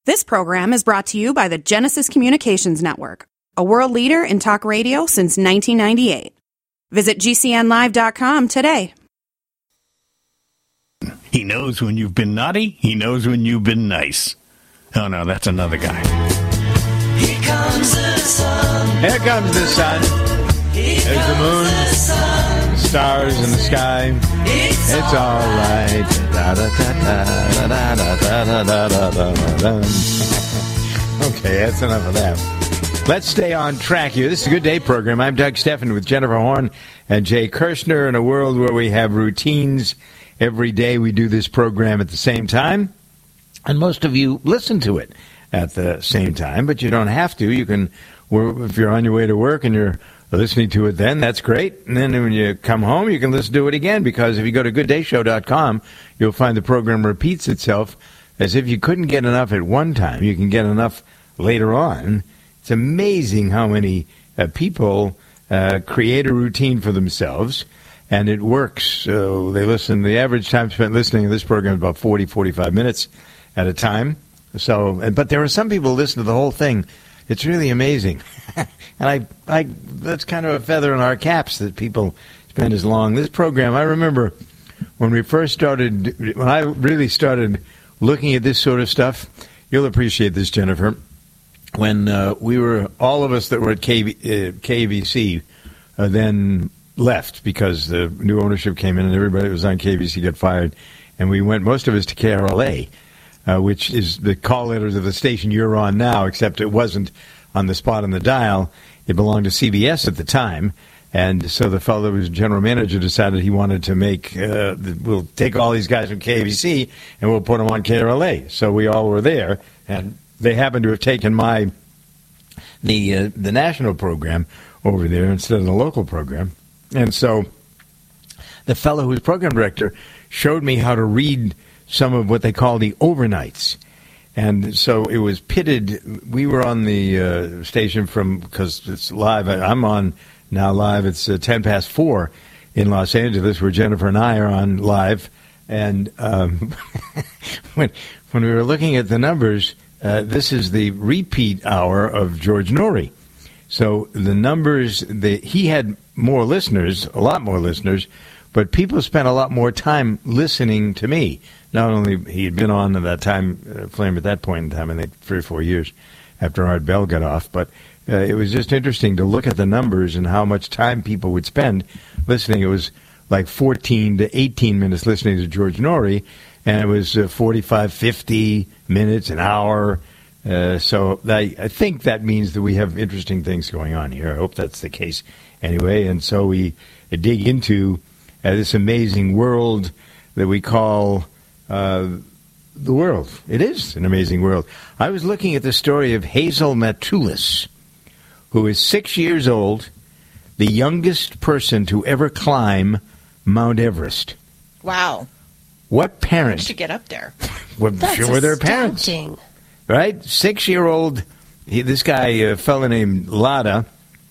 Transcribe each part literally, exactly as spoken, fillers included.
This program is brought to you by the Genesis Communications Network, a world leader in talk radio since nineteen ninety-eight. Visit G C N live dot com today. He knows when you've been naughty. He knows when you've been nice. Oh, no, that's another guy. Here comes the sun. Here comes the sun. Here There's the moon. the sun. Stars in the sky. It's, It's all right. Da, da, da, da, da, da, da, da, da, da. Okay, that's enough of that. Let's stay on track here. This is a Good Day program. I'm Doug Steffen with Jennifer Horn and Jay Kirshner. In a world where we have routines every day, we do this program at the same time. And most of you listen to it at the same time, but you don't have to. You can, if you're on your way to work and you're listening to it then, that's great. And then when you come home, you can listen to it again, because if you go to good day show dot com, you'll find the program repeats itself. As if you couldn't get enough at one time, you can get enough later on. It's amazing how many uh, people uh, create a routine for themselves, and it works. So they listen. The average time spent listening to this program is about forty, forty-five minutes at a time. So, but there are some people who listen to the whole thing. It's really amazing. And I, I, that's kind of a feather in our caps that people spend as long. This program, I remember when we first started, when I really started looking at this sort of stuff, you'll appreciate this, Jennifer, when uh, we were, all of us that were at K B, uh, K B C uh, then left because the new ownership came in and everybody that was on K B C got fired. And we went, most of us, to K R L A. Uh, which is the call letters of the station you're on now, except it wasn't on the spot on the dial. It belonged to C B S at the time. And so the fellow that was general manager decided he wanted to make, uh, the, we'll take all these guys from K B C and we'll put them on K R L A. So we all were there. And they happened to have taken my, the, uh, the national program over there instead of the local program. And so the fellow who was program director showed me how to read some of what they call the overnights. And so it was pitted. We were on the uh, station from, because it's live. I'm on now live. It's uh, ten past four in Los Angeles, where Jennifer and I are on live. And um, when when we were looking at the numbers, uh, this is the repeat hour of George Noory. So the numbers, the, he had more listeners, a lot more listeners, but people spent a lot more time listening to me. Not only he had been on at that time, uh, Flame at that point in time, I think three or four years after Art Bell got off, but uh, it was just interesting to look at the numbers and how much time people would spend listening. It was like fourteen to eighteen minutes listening to George Noory, and it was uh, forty-five, fifty minutes, an hour. Uh, so I, I think that means that we have interesting things going on here. I hope that's the case anyway. And so we uh, dig into uh, this amazing world that we call Uh, the world. It is an amazing world. I was looking at the story of Hazel Matulis, who is six years old, the youngest person to ever climb Mount Everest. Wow. What parent? To get up there. Well, That's sure were their parents. astounding. Right? Six-year-old, he, this guy, a fellow named Lada,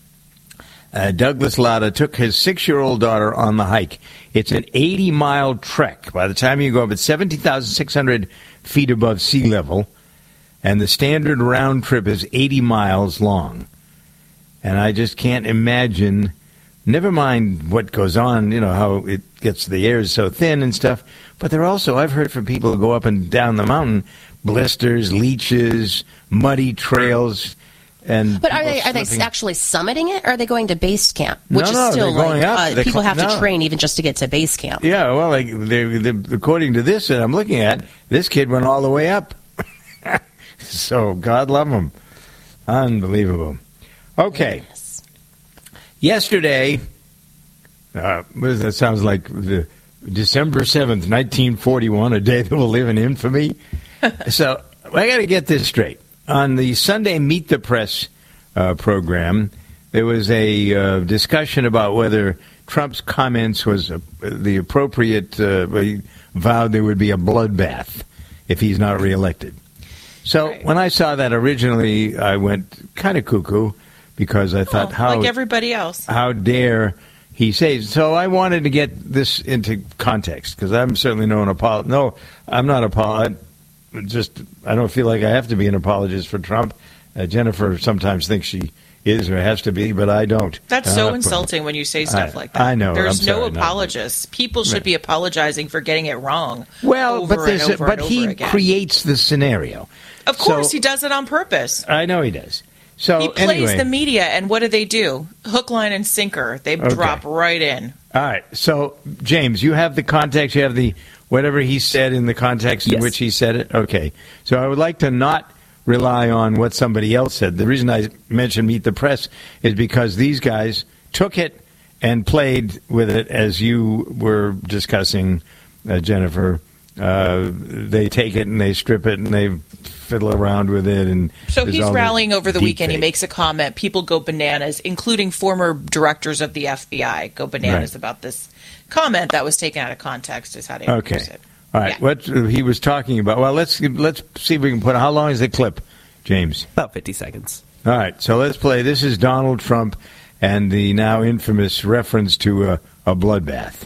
Uh, Douglas Lada, took his six-year-old daughter on the hike. It's an eighty-mile trek. By the time you go up, it's seventeen thousand six hundred feet above sea level, and the standard round trip is eighty miles long. And I just can't imagine, never mind what goes on, you know, how it gets, the air is so thin and stuff, but there also, I've heard from people who go up and down the mountain, blisters, leeches, muddy trails. And but are they are they slipping. actually summiting it, or are they going to base camp? Which No, is no, still they're going like up. uh, They people cl- have to no. train even just to get to base camp. Yeah, well, like they, they, according to this that I'm looking at, this kid went all the way up. So God love him, unbelievable. Okay, Goodness. yesterday, uh, what is that? Sounds like the December seventh, nineteen forty-one, a day that will live in infamy. So I got to get this straight. On the Sunday Meet the Press Uh, program, there was a uh, discussion about whether Trump's comments was uh, the appropriate, uh, he vowed there would be a bloodbath if he's not reelected. So Right. when I saw that originally, I went kind of cuckoo because I thought, Oh, how like everybody else. how dare he say? So I wanted to get this into context because I'm certainly no apolog- No, I'm not apolog- just I don't feel like I have to be an apologist for Trump. Uh, Jennifer sometimes thinks she is or has to be, but I don't. That's Uh, so insulting when you say stuff I- like that. I know. There's I'm no sorry, no. apologists. People should Right. be apologizing for getting it wrong. Well, over but there's and a, over but and he over again. creates the scenario. Of course, So- he does it on purpose. I know he does. So He plays anyway, the media, and what do they do? Hook, line, and sinker. They Okay. drop right in. all right. So James, you have the context. You have the whatever he said in the context in Yes. which he said it. Okay. So I would like to not rely on what somebody else said. The reason I mentioned Meet the Press is because these guys took it and played with it as you were discussing, uh, Jennifer. Uh, they take it and they strip it and they fiddle around with it. And So there's he's all this rallying over the deep weekend. He fake. makes a comment. People go bananas, including former directors of the F B I, go bananas Right. about this comment that was taken out of context, is how they Okay. use it. All right. Yeah. What he was talking about. Well, let's let's see if we can put. How long is the clip, James? About fifty seconds. All right. So let's play. This is Donald Trump and the now infamous reference to a, a bloodbath.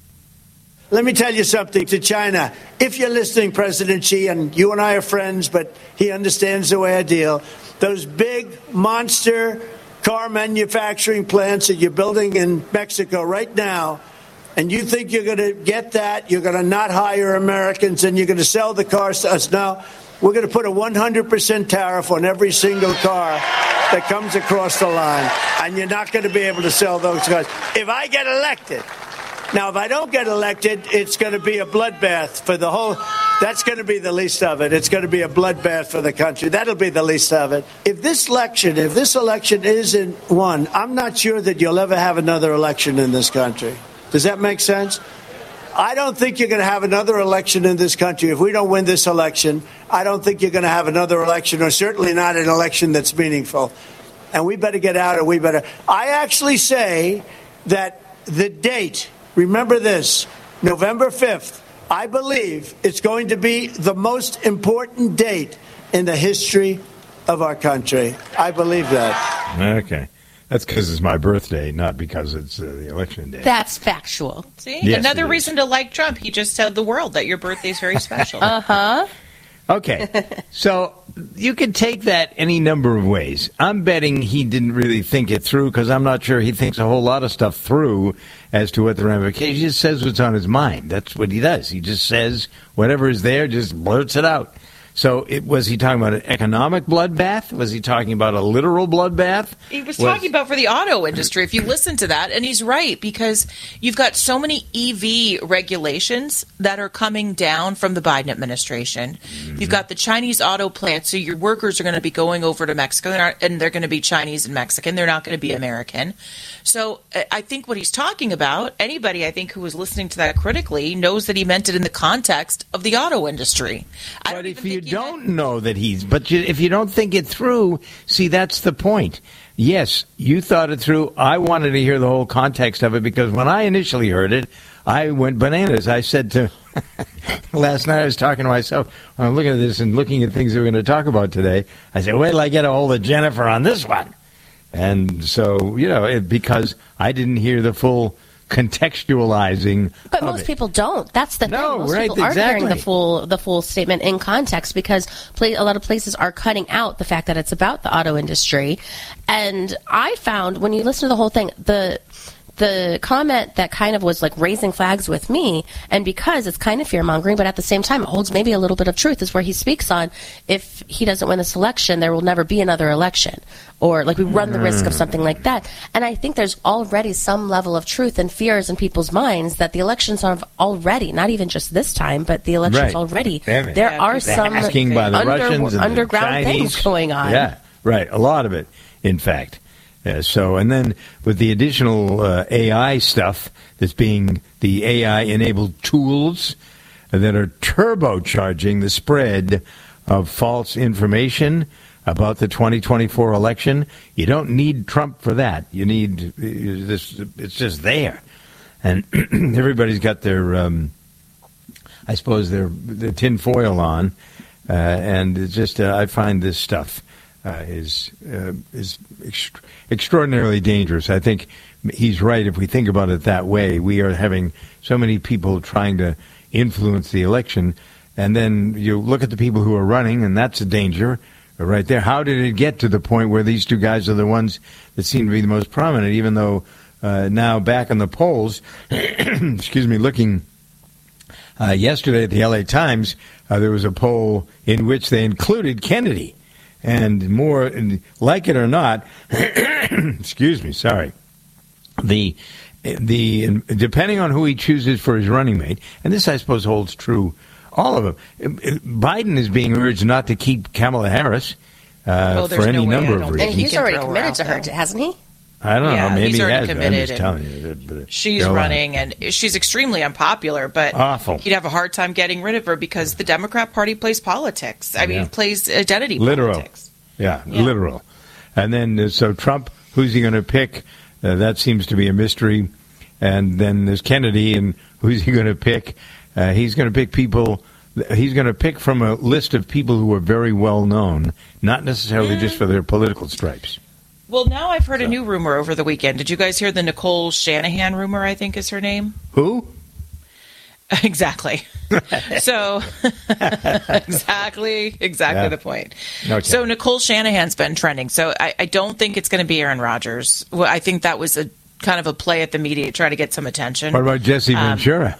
Let me tell you something to China. If you're listening, President Xi, and you and I are friends, but he understands the way I deal, those big monster car manufacturing plants that you're building in Mexico right now, and you think you're going to get that, you're going to not hire Americans, and you're going to sell the cars to us. No, we're going to put a one hundred percent tariff on every single car that comes across the line, and you're not going to be able to sell those cars. If I get elected, now, if I don't get elected, it's going to be a bloodbath for the whole. That's going to be the least of it. It's going to be a bloodbath for the country. That'll be the least of it. If this election, if this election isn't won, I'm not sure that you'll ever have another election in this country. Does that make sense? I don't think you're going to have another election in this country. If we don't win this election, I don't think you're going to have another election, or certainly not an election that's meaningful. And we better get out, or we better. I actually say that the date. Remember this, November fifth, I believe it's going to be the most important date in the history of our country. I believe that. Okay. That's because it's my birthday, not because it's uh, the election day. That's factual. See? Yes, Another it is. reason to like Trump. He just told the world that your birthday is very special. Uh-huh. Okay. So you could take that any number of ways. I'm betting he didn't really think it through because I'm not sure he thinks a whole lot of stuff through as to what the ramifications. He just says what's on his mind. That's what he does. He just says whatever is there, just blurts it out. So it, was he talking about an economic bloodbath? Was he talking about a literal bloodbath? He was talking about for the auto industry, if you listen to that, and he's right, because you've got so many E V regulations that are coming down from the Biden administration. Mm-hmm. You've got the Chinese auto plants, so your workers are going to be going over to Mexico, and they're going to be Chinese and Mexican. They're not going to be American. So I think what he's talking about, anybody I think who was listening to that critically knows that he meant it in the context of the auto industry. I But don't if even you think he don't meant- know that he's, but you, if you don't think it through, see, that's the point. Yes, you thought it through. I wanted to hear the whole context of it because when I initially heard it, I went bananas. I said to, last night I was talking to myself, when I'm looking at this and looking at things that we're going to talk about today, I said, wait till I get a hold of Jennifer on this one. And so, you know, it, because I didn't hear the full contextualizing But of most it. people don't. That's the No, thing. Most right, people aren't hearing exactly. the full the full statement in context because pla- a lot of places are cutting out the fact that it's about the auto industry. And I found when you listen to the whole thing, the the comment that kind of was like raising flags with me, and because it's kind of fear-mongering, but at the same time it holds maybe a little bit of truth, is where he speaks on if he doesn't win this election, there will never be another election. Or like we run the risk of something like that. And I think there's already some level of truth and fears in people's minds that the elections are already, not even just this time, but the elections Right. already. Damn it. There Yeah, are people some asking by the under- Russians and underground the Chinese. things going on. Yeah, right. A lot of it, in fact. Yeah, so, and then with the additional uh, A I stuff that's being the A I-enabled tools that are turbocharging the spread of false information about the twenty twenty-four election, you don't need Trump for that. You need this. It's just there, and everybody's got their, um, I suppose, their their tinfoil on, uh, and it's just uh, I find this stuff uh, is uh, is ext- extraordinarily dangerous. I think he's right if we think about it that way. We are having so many people trying to influence the election. And then you look at the people who are running, and that's a danger right there. How did it get to the point where these two guys are the ones that seem to be the most prominent, even though uh, now back in the polls, excuse me, looking uh, yesterday at the L A Times, uh, there was a poll in which they included Kennedy. And more, like it or not, excuse me, sorry, the the depending on who he chooses for his running mate, and this I suppose holds true, all of them. Biden is being urged not to keep Kamala Harris uh, well, for any no number way, of And reasons. he's already throw her committed out to her, there. hasn't he? I don't Yeah, know. Maybe he's he already has. I'm committed just and telling you. That, but She's go on. running, and she's extremely unpopular, but Awful. he'd have a hard time getting rid of her because the Democrat Party plays politics. I mean, Yeah. plays identity Literal. politics. Yeah, Yeah. literal. And then, uh, so Trump, who's he going to pick? Uh, that seems to be a mystery. And then there's Kennedy, and who's he going to pick? Uh, he's going to pick people, he's going to pick from a list of people who are very well known, not necessarily just for their political stripes. Well, now I've heard So. a new rumor over the weekend. Did you guys hear the Nicole Shanahan rumor, I think is her name? Who? Exactly. So, exactly, exactly Yeah. the point. Okay. So Nicole Shanahan's been trending. So I, I don't think it's going to be Aaron Rodgers. Well, I think that was a kind of a play at the media to try to get some attention. What about Jesse Um, Ventura?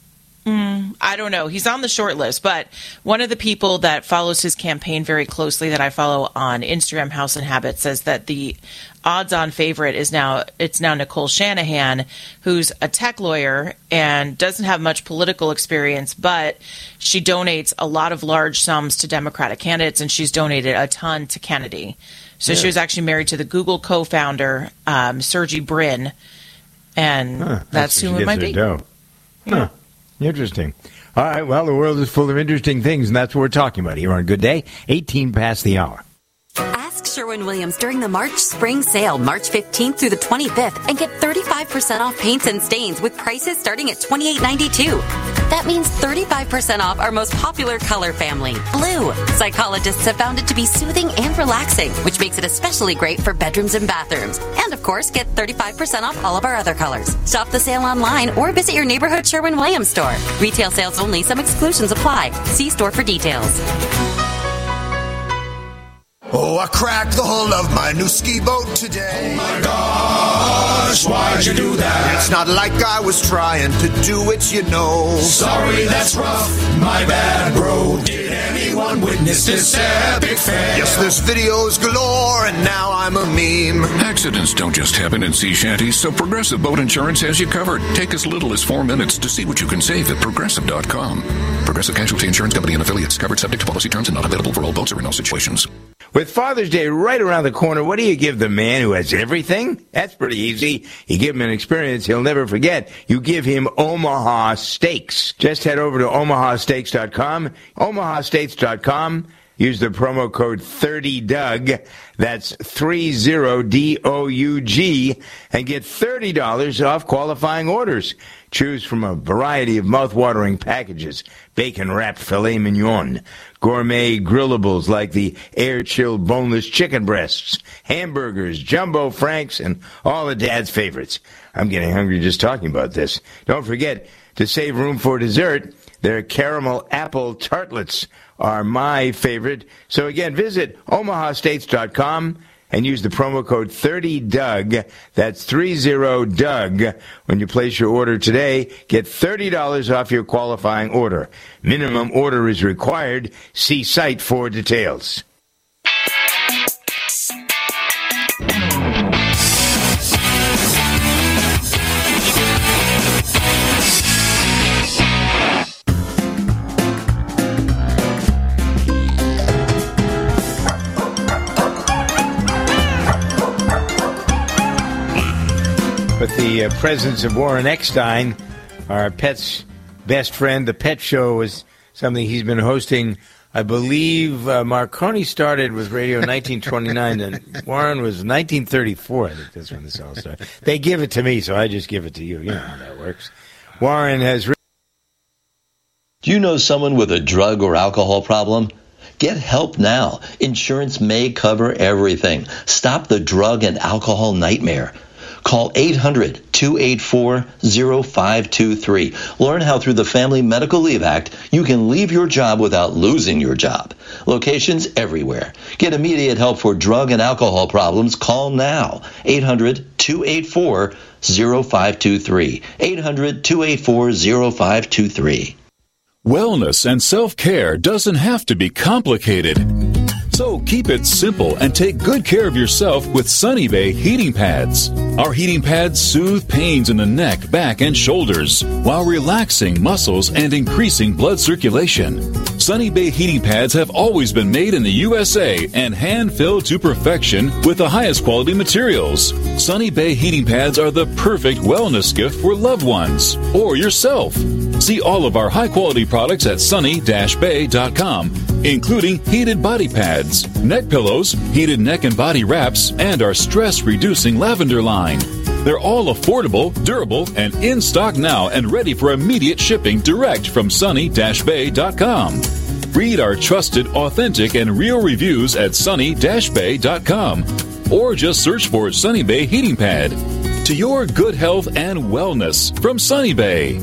I don't know. He's on the short list, but one of the people that follows his campaign very closely that I follow on Instagram, House and Habit, says that the odds-on favorite is now it's now Nicole Shanahan, who's a tech lawyer and doesn't have much political experience, but she donates a lot of large sums to Democratic candidates, and she's donated a ton to Kennedy. So she was actually married to the Google co-founder, um, Sergey Brin, and Huh, that's where who she it might gets be. her dough. Huh. Interesting. All right, well, the world is full of interesting things, and that's what we're talking about here on Good Day, eighteen past the hour. Ask Sherwin-Williams during the March Spring Sale, March fifteenth through the twenty-fifth, and get thirty-five percent off paints and stains with prices starting at twenty-eight ninety-two. That means thirty-five percent off our most popular color family, blue. Psychologists have found it to be soothing and relaxing, which makes it especially great for bedrooms and bathrooms. And, of course, get thirty-five percent off all of our other colors. Shop the sale online or visit your neighborhood Sherwin-Williams store. Retail sales only. Some exclusions apply. See store for details. Oh, I cracked the hull of my new ski boat today. Oh my gosh, why'd you do that? It's not like I was trying to do it, you know. Sorry, that's rough, my bad, bro. Did anyone witness this epic fail? Yes, there's videos galore, and now I'm a meme. Accidents don't just happen in sea shanties, so Progressive Boat Insurance has you covered. Take as little as four minutes to see what you can save at Progressive dot com. Progressive Casualty Insurance Company and affiliates. Covered subject to policy terms and not available for all boats or in all situations. With Father's Day right around the corner, what do you give the man who has everything? That's pretty easy. You give him an experience he'll never forget. You give him Omaha Steaks. Just head over to omaha steaks dot com. omaha steaks dot com. Use the promo code thirty Doug. That's thirty D O U G. And get thirty dollars off qualifying orders. Choose from a variety of mouth-watering packages. Bacon-wrapped filet mignon. Gourmet grillables like the air-chilled boneless chicken breasts. Hamburgers, jumbo franks, and all of Dad's favorites. I'm getting hungry just talking about this. Don't forget to save room for dessert. Their caramel apple tartlets are my favorite. So again, visit omaha steaks dot com and use the promo code thirty Doug. That's thirty Doug. When you place your order today, get thirty dollars off your qualifying order. Minimum order is required. See site for details. With the uh, presence of Warren Eckstein, our pet's best friend, the Pet Show is something he's been hosting. I believe uh, Marconi started with radio in nineteen twenty-nine, and Warren was nineteen thirty-four. I think that's when this all started. They give it to me, so I just give it to you. You know how that works. Warren has... Re- Do you know someone with a drug or alcohol problem? Get help now. Insurance may cover everything. Stop the drug and alcohol nightmare. Call eight hundred, two eight four, zero five two three. Learn how through the Family Medical Leave Act, you can leave your job without losing your job. Locations everywhere. Get immediate help for drug and alcohol problems. Call now. eight hundred, two eight four, zero five two three. eight hundred, two eight four, zero five two three. Wellness and self-care doesn't have to be complicated. So keep it simple and take good care of yourself with Sunny Bay heating pads. Our heating pads soothe pains in the neck, back, and shoulders while relaxing muscles and increasing blood circulation. Sunny Bay heating pads have always been made in the U S A and hand-filled to perfection with the highest quality materials. Sunny Bay heating pads are the perfect wellness gift for loved ones or yourself. See all of our high-quality products at sunny dash bay dot com, including heated body pads, neck pillows, heated neck and body wraps, and our stress-reducing lavender line. They're all affordable, durable, and in stock now and ready for immediate shipping direct from sunny dash bay dot com. Read our trusted, authentic, and real reviews at sunny dash bay dot com or just search for Sunny Bay Heating Pad. To your good health and wellness from Sunny Bay.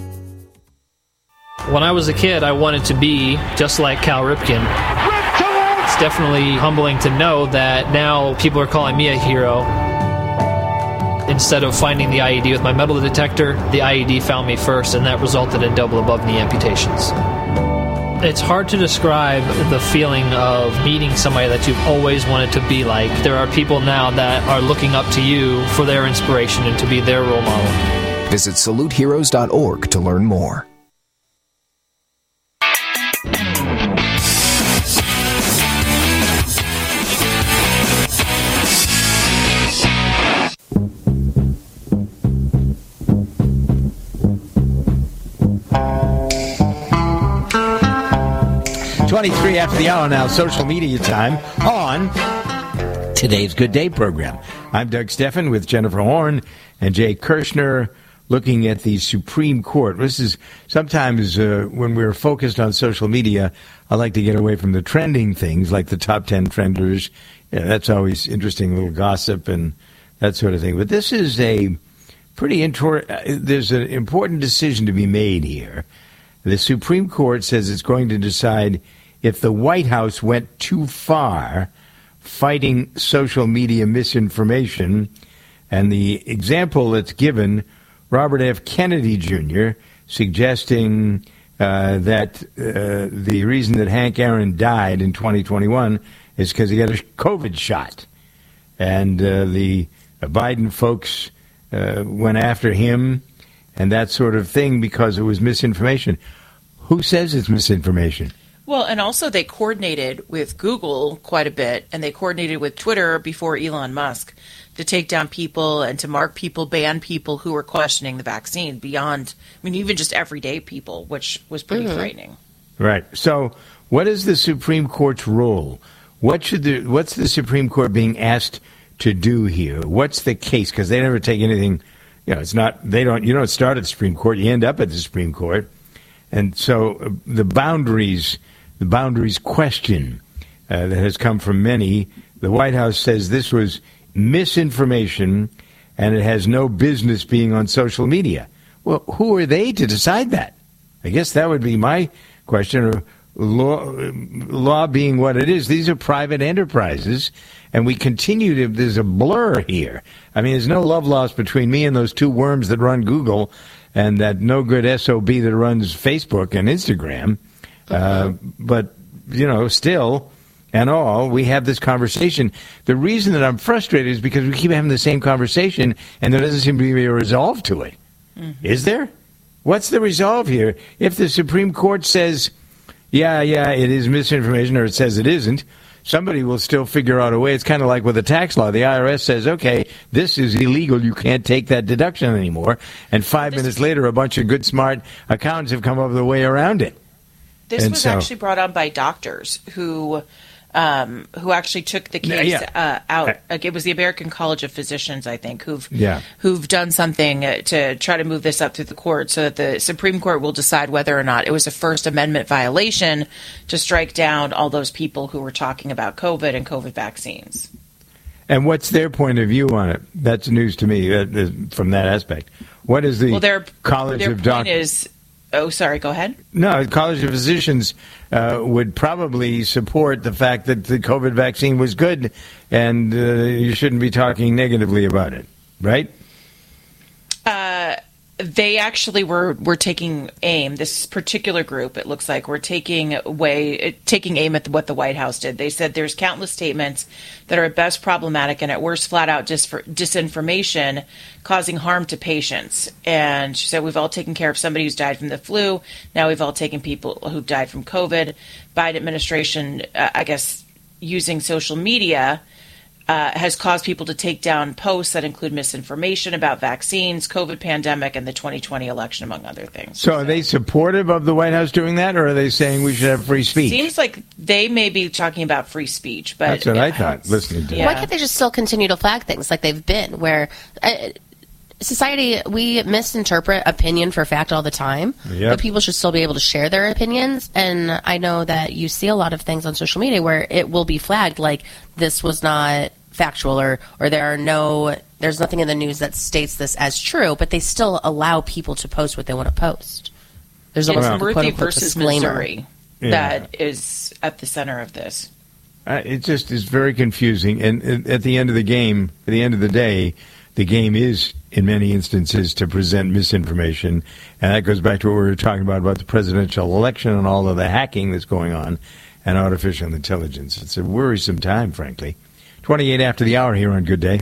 When I was a kid, I wanted to be just like Cal Ripken. It's definitely humbling to know that now people are calling me a hero. Instead of finding the I E D with my metal detector, the I E D found me first, and that resulted in double above knee amputations. It's hard to describe the feeling of meeting somebody that you've always wanted to be like. There are people now that are looking up to you for their inspiration and to be their role model. Visit salute heroes dot org to learn more. twenty-three after the hour now, social media time on today's Good Day program. I'm Doug Steffen with Jennifer Horn and Jay Kirshner looking at the Supreme Court. This is sometimes uh, when we're focused on social media, I like to get away from the trending things like the top ten trenders. Yeah, that's always interesting, little gossip and that sort of thing. But this is a pretty intor- uh, there's an important decision to be made here. The Supreme Court says it's going to decide if the White House went too far fighting social media misinformation. And the example that's given, Robert F. Kennedy Junior suggesting uh, that uh, the reason that Hank Aaron died in twenty twenty-one is because he got a COVID shot. And uh, the uh, Biden folks uh, went after him and that sort of thing because it was misinformation. Who says it's misinformation? Well, and also they coordinated with Google quite a bit, and they coordinated with Twitter before Elon Musk to take down people and to mark people, ban people who were questioning the vaccine beyond, I mean, even just everyday people, which was pretty mm-hmm. frightening. Right. So what is the Supreme Court's role? What should the, what's the Supreme Court being asked to do here? What's the case? Because they never take anything, you know, it's not, they don't, you don't start at the Supreme Court, you end up at the Supreme Court. And so uh, the boundaries, the boundaries question uh, that has come from many, the White House says this was misinformation and it has no business being on social media. Well, who are they to decide that? I guess that would be my question. Law, law being what it is, these are private enterprises, and we continue to, there's a blur here. I mean, there's no love lost between me and those two worms that run Google and that no good S O B that runs Facebook and Instagram. Uh, but, you know, still and all, we have this conversation. The reason that I'm frustrated is because we keep having the same conversation and there doesn't seem to be a resolve to it. Mm-hmm. Is there? What's the resolve here? If the Supreme Court says, yeah, yeah, it is misinformation, or it says it isn't, somebody will still figure out a way. It's kind of like with the tax law. The I R S says, okay, this is illegal. You can't take that deduction anymore. And five this minutes later, a bunch of good, smart accountants have come up with a way around it. This and was so, actually brought on by doctors who um, who actually took the case yeah. uh, out. It was the American College of Physicians, I think, who've yeah. who've done something to try to move this up through the court so that the Supreme Court will decide whether or not it was a First Amendment violation to strike down all those people who were talking about COVID and COVID vaccines. And what's their point of view on it? That's news to me uh, from that aspect. What is the well, their, College their of point Doctors? is, oh, sorry, go ahead. No, the College of Physicians uh, would probably support the fact that the COVID vaccine was good, and uh, you shouldn't be talking negatively about it, right? Uh, they actually were, were taking aim, this particular group, it looks like, were taking away, taking aim at what the White House did. They said there's countless statements that are at best problematic and at worst flat out dis- disinformation causing harm to patients. And she said, we've all taken care of somebody who's died from the flu. Now we've all taken people who've died from COVID. Biden administration, uh, I guess, using social media Uh, has caused people to take down posts that include misinformation about vaccines, COVID pandemic, and the twenty twenty election, among other things. So are they supportive of the White House doing that, or are they saying we should have free speech? Seems like they may be talking about free speech. But that's what I thought, listening to Why can't they just still continue to flag things like they've been, where uh, society, we misinterpret opinion for fact all the time, Yep. but people should still be able to share their opinions. And I know that you see a lot of things on social media where it will be flagged like this was not factual, or, or there are no, there's nothing in the news that states this as true, but they still allow people to post what they want to post. There's it's almost a Murthy quote-unquote versus disclaimer. Missouri Yeah. that is at the center of this. Uh, it just is very confusing. And uh, at the end of the game, at the end of the day, the game is, in many instances, to present misinformation. And that goes back to what we were talking about, about the presidential election and all of the hacking that's going on and artificial intelligence. It's a worrisome time, frankly. twenty-eight after the hour here on Good Day.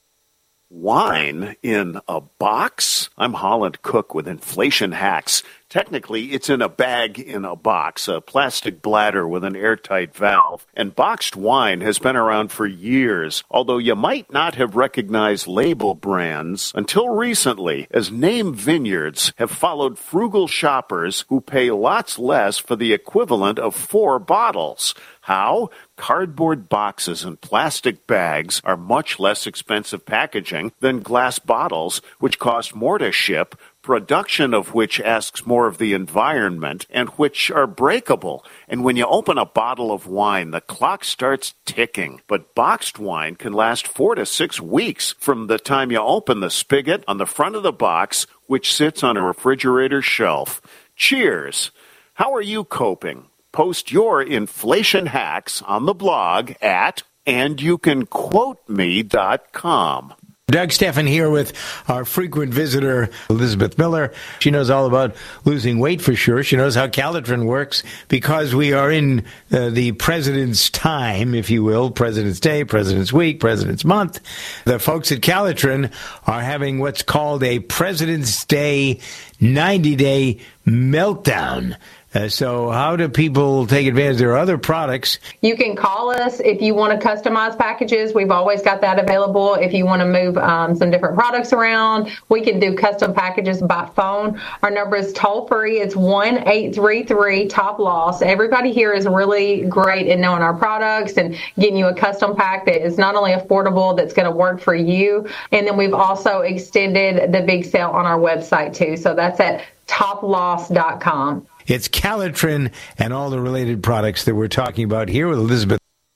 Wine in a box? I'm Holland Cook with Inflation Hacks. Technically, it's in a bag in a box, a plastic bladder with an airtight valve. And boxed wine has been around for years, although you might not have recognized label brands until recently, as name vineyards have followed frugal shoppers who pay lots less for the equivalent of four bottles. How? Cardboard boxes and plastic bags are much less expensive packaging than glass bottles, which cost more to ship, production of which asks more of the environment, and which are breakable. And when you open a bottle of wine, the clock starts ticking. But boxed wine can last four to six weeks from the time you open the spigot on the front of the box, which sits on a refrigerator shelf. Cheers! How are you coping? Post your inflation hacks on the blog at and you can quote me dot com. Doug Steffen here with our frequent visitor, Elizabeth Miller. She knows all about losing weight for sure. She knows how Calitrin works because we are in uh, the President's time, if you will, President's Day, President's Week, President's Month. The folks at Calitrin are having what's called a President's Day ninety-day meltdown. Uh, so how do people take advantage? There are other products. You can call us if you want to customize packages. We've always got that available. If you want to move um, some different products around, we can do custom packages by phone. Our number is toll free. It's one eight three three top loss. Everybody here is really great in knowing our products and getting you a custom pack that is not only affordable, that's going to work for you. And then we've also extended the big sale on our website too. So that's at top loss dot com. It's Calitrin and all the related products that we're talking about here with Elizabeth.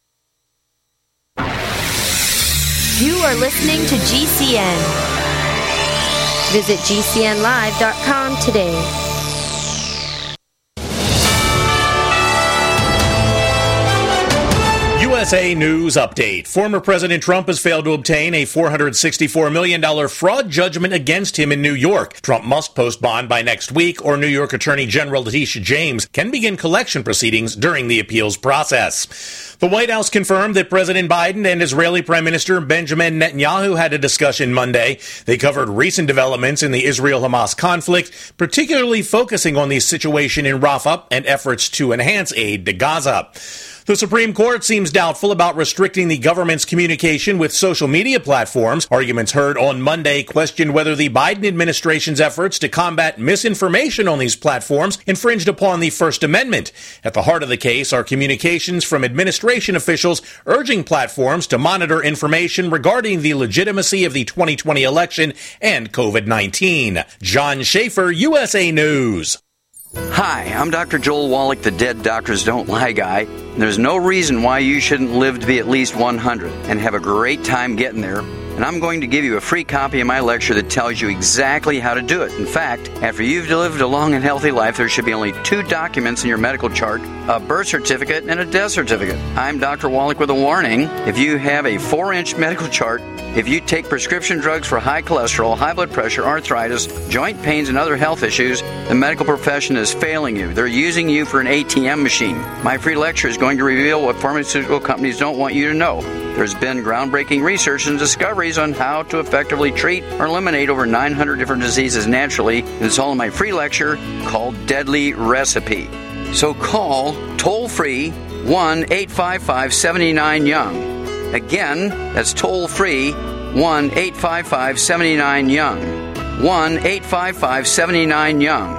You are listening to G C N. Visit G C N live dot com today. U S A News Update. Former President Trump has failed to obtain a four hundred sixty-four million dollars fraud judgment against him in New York. Trump must post bond by next week, or New York Attorney General Letitia James can begin collection proceedings during the appeals process. The White House confirmed that President Biden and Israeli Prime Minister Benjamin Netanyahu had a discussion Monday. They covered recent developments in the Israel-Hamas conflict, particularly focusing on the situation in Rafah and efforts to enhance aid to Gaza. The Supreme Court seems doubtful about restricting the government's communication with social media platforms. Arguments heard on Monday questioned whether the Biden administration's efforts to combat misinformation on these platforms infringed upon the First Amendment. At the heart of the case are communications from administration officials urging platforms to monitor information regarding the legitimacy of the twenty twenty election and COVID nineteen. John Schaefer, U S A News. Hi, I'm Doctor Joel Wallach, the Dead Doctors Don't Lie guy. And there's no reason why you shouldn't live to be at least one hundred and have a great time getting there. And I'm going to give you a free copy of my lecture that tells you exactly how to do it. In fact, after you've lived a long and healthy life, there should be only two documents in your medical chart, a birth certificate and a death certificate. I'm Doctor Wallach with a warning. If you have a four-inch medical chart, if you take prescription drugs for high cholesterol, high blood pressure, arthritis, joint pains, and other health issues, the medical profession is failing you. They're using you for an A T M machine. My free lecture is going to reveal what pharmaceutical companies don't want you to know. There's been groundbreaking research and discoveries on how to effectively treat or eliminate over nine hundred different diseases naturally, and it's all in my free lecture called Deadly Recipe. So call toll-free one eight five five, seven nine, young. Again, that's toll-free one eight five five, seven nine, young. one eight five five, seven nine, young.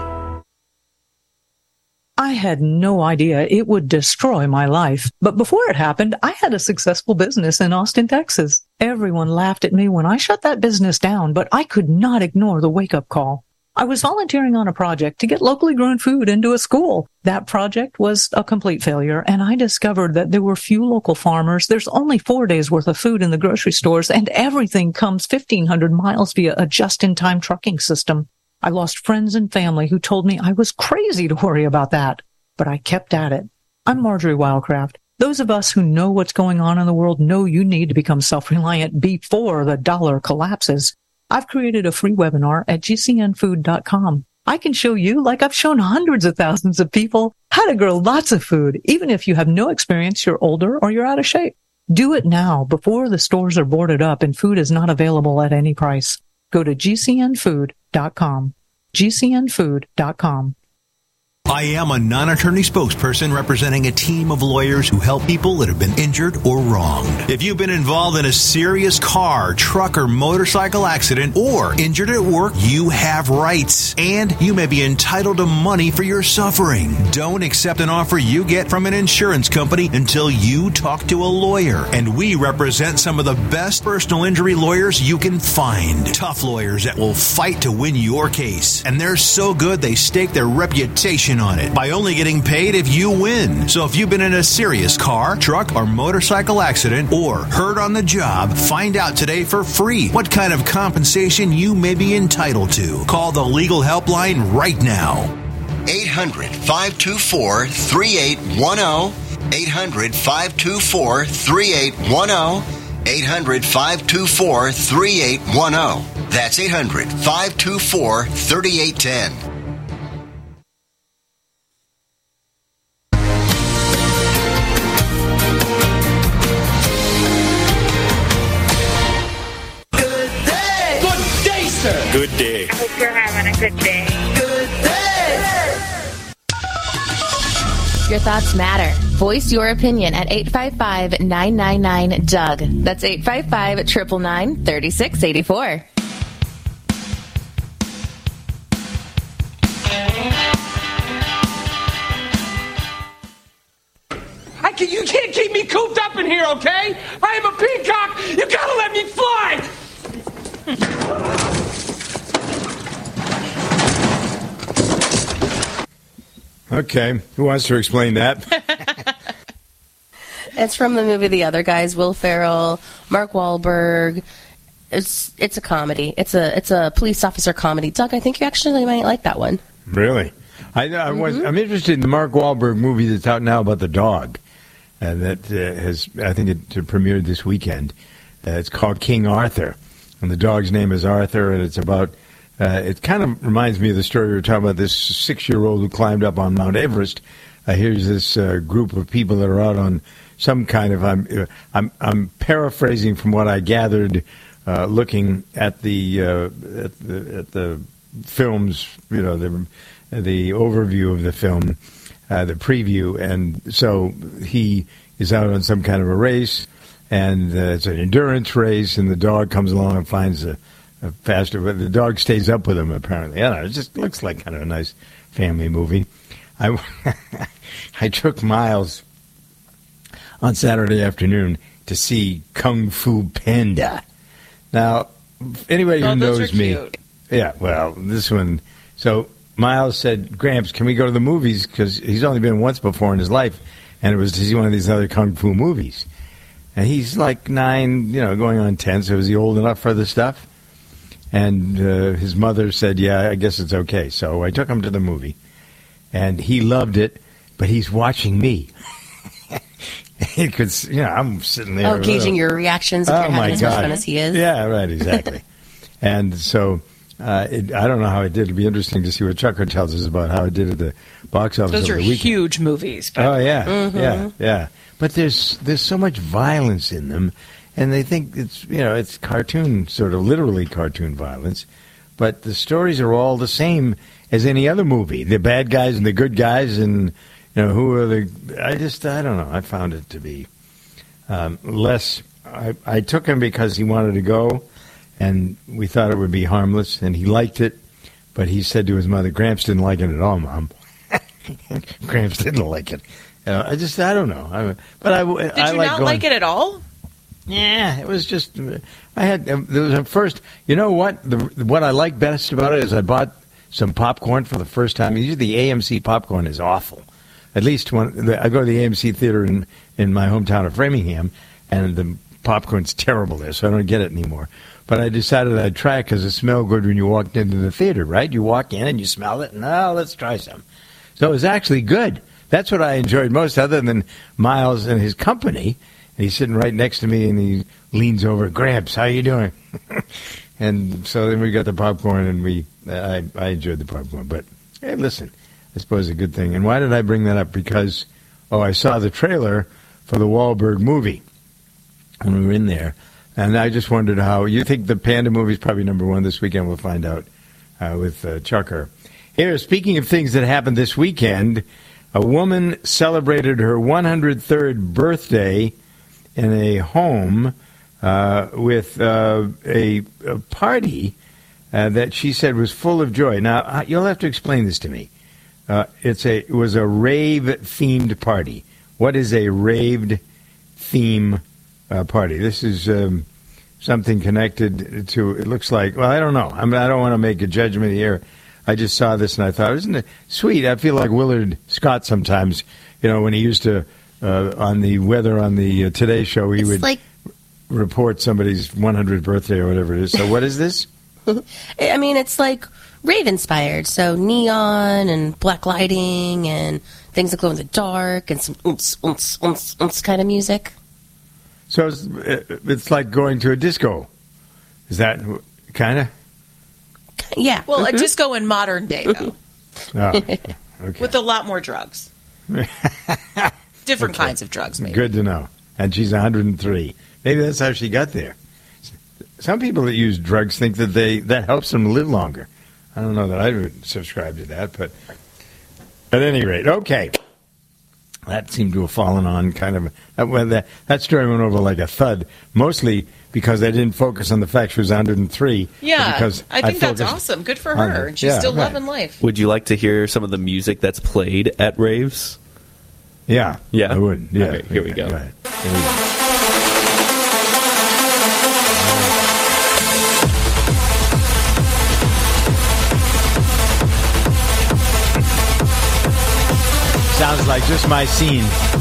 I had no idea it would destroy my life. But before it happened, I had a successful business in Austin, Texas. Everyone laughed at me when I shut that business down, but I could not ignore the wake-up call. I was volunteering on a project to get locally grown food into a school. That project was a complete failure, and I discovered that there were few local farmers. There's only four days worth of food in the grocery stores, and everything comes fifteen hundred miles via a just-in-time trucking system. I lost friends and family who told me I was crazy to worry about that, but I kept at it. I'm Marjorie Wildcraft. Those of us who know what's going on in the world know you need to become self-reliant before the dollar collapses. I've created a free webinar at G C N food dot com. I can show you, like I've shown hundreds of thousands of people, how to grow lots of food, even if you have no experience, you're older, or you're out of shape. Do it now before the stores are boarded up and food is not available at any price. Go to G C N food dot com. G C N food dot com. I am a non-attorney spokesperson representing a team of lawyers who help people that have been injured or wronged. If you've been involved in a serious car, truck, or motorcycle accident or injured at work, you have rights, and you may be entitled to money for your suffering. Don't accept an offer you get from an insurance company until you talk to a lawyer, and we represent some of the best personal injury lawyers you can find. Tough lawyers that will fight to win your case, and they're so good they stake their reputation on it by only getting paid if you win. So if you've been in a serious car, truck, or motorcycle accident or hurt on the job, find out today for free what kind of compensation you may be entitled to. Call the legal helpline right now. eight hundred, five two four, three eight one zero. eight hundred, five two four, three eight one zero. eight hundred, five two four, three eight one zero. That's eight hundred, five two four, three eight one zero. Good day. I hope you're having a good day. Good day. Your thoughts matter. Voice your opinion at eight five five, nine nine nine, D U G. That's eight five five, nine nine nine, three six eight four. I can, you can't keep me cooped up in here, okay? I am a peacock. You gotta let me fly. Okay, who wants to explain that? It's from the movie The Other Guys. Will Ferrell, Mark Wahlberg. It's it's a comedy. It's a it's a police officer comedy. Doug, I think you actually might like that one. Really? I, I was, mm-hmm. I'm interested in the Mark Wahlberg movie that's out now about the dog. Uh, that uh, has, I think it premiered this weekend. Uh, it's called King Arthur, and the dog's name is Arthur, and it's about. Uh, it kind of reminds me of the story we were talking about. This six-year-old who climbed up on Mount Everest. Uh, here's this uh, group of people that are out on some kind of. I'm uh, I'm, I'm paraphrasing from what I gathered, uh, looking at the uh, at the at the films. You know the the overview of the film. Uh, the preview, and so he is out on some kind of a race, and uh, it's an endurance race, and the dog comes along and finds a, a faster, but the dog stays up with him, apparently. I don't know, it just looks like kind of a nice family movie. I, I took Miles on Saturday afternoon to see Kung Fu Panda. Now, anybody who oh, knows me, cute. yeah, well, this one, so Miles said, Gramps, can we go to the movies? Because he's only been once before in his life, and it was to see one of these other kung fu movies. And he's like nine, you know, going on ten, so is he old enough for the stuff? And uh, his mother said, yeah, I guess it's okay. So I took him to the movie, and he loved it, but he's watching me. He could, you know, I'm sitting there. Oh, gauging your reactions if oh you're having my as God. much fun as he is. Yeah, right, exactly. And so uh, it, I don't know how it did. It'd be interesting to see what Chucker tells us about how it did at the box office Those over are the weekend. huge movies. But... Oh, yeah, Mhm. yeah, yeah. But there's there's so much violence in them, and they think it's, you know, it's cartoon, sort of literally cartoon violence. But the stories are all the same as any other movie. The bad guys and the good guys, and, you know, who are the... I just, I don't know. I found it to be um, less... I, I took him because he wanted to go, and we thought it would be harmless, and he liked it. But he said to his mother, Gramps didn't like it at all, Mom. Gramps didn't like it. You know, I just, I don't know. I, but I, Did I you like not going, like it at all? Yeah, it was just, I had, there was a first, you know what? The, what I like best about it is I bought some popcorn for the first time. Usually the A M C popcorn is awful. At least when I go to the A M C theater in, in my hometown of Framingham, and the popcorn's terrible there, so I don't get it anymore. But I decided I'd try it because it smelled good when you walked into the theater, right? You walk in and you smell it, and oh, let's try some. So it was actually good. That's what I enjoyed most, other than Miles and his company. And he's sitting right next to me, and he leans over, Gramps, how you doing? And so then we got the popcorn, and we I, I enjoyed the popcorn. But, hey, listen, I suppose a good thing. And why did I bring that up? Because, oh, I saw the trailer for the Wahlberg movie when we were in there. And I just wondered how, you think the Panda movie is probably number one this weekend. We'll find out uh, with uh, Chucker. Here, speaking of things that happened this weekend, a woman celebrated her one hundred third birthday in a home uh, with uh, a, a party uh, that she said was full of joy. Now, you'll have to explain this to me. Uh, it's a it was a rave-themed party. What is a raved theme uh, party? This is um, something connected to, it looks like, well, I don't know. I mean, I don't want to make a judgment here. I just saw this and I thought, isn't it sweet? I feel like Willard Scott sometimes, you know, when he used to, uh, on the weather on the uh, Today Show, he It's would like- report somebody's one hundredth birthday or whatever it is. So what is this? I mean, it's like rave-inspired, so neon and black lighting and things that glow in the dark and some oomps, oomps, oomps, oomps kind of music. So it's, it's like going to a disco. Is that kind of? Yeah. Well, a disco in modern day, though, Oh, okay. with a lot more drugs. Different Okay. kinds of drugs, maybe. Good to know. And she's one hundred three. Maybe that's how she got there. Some people that use drugs think that they that helps them live longer. I don't know that I would subscribe to that, but at any rate, okay. That seemed to have fallen on kind of that. Well, that, that story went over like a thud, mostly because I didn't focus on the fact she was one hundred three. Yeah, because I think that's focused awesome. Good for on her. the- And she's yeah, still right. loving life. Would you like to hear some of the music that's played at raves? Yeah. Yeah. I would. Yeah. Okay, here we go. Go ahead. Here we go. Sounds like just my scene.